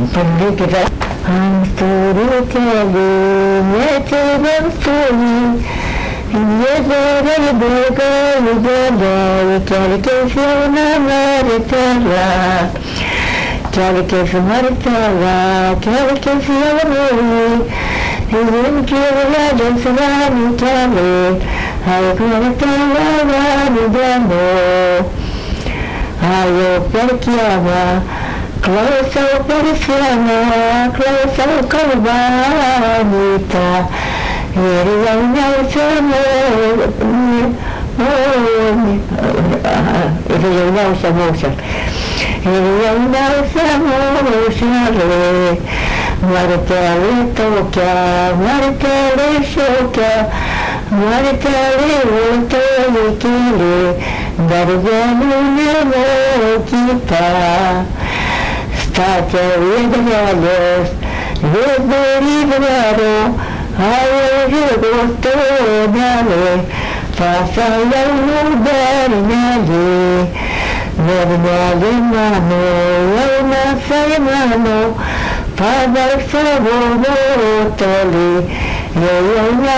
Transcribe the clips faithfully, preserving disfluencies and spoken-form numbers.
Pendidikan Anturu kalimati maftuni Yadari bagai badai Kalkifuna maritala Kalkif maritala Kalkifuna Yumkina jasrani tali Haikulatala wanidamo Ayo perkiama Klausa persiana, klausa kalbanita, iri yang sama, itu yang sama usah, iri yang sama usah le, martele toka, martele shoka, martele utole kile, dari jamunya kita. Stacca vedrales, vedrivaro, ayo gusto dale, pasa la vernale, vernale mano, una semana, para el favor tole, yo una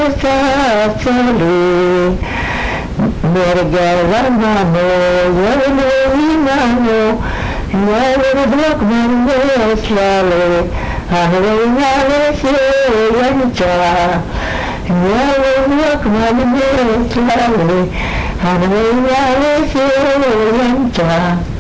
soli, merga la mano, yo no mano. Never look when they slowly, I will see Never look when they slowly, I will see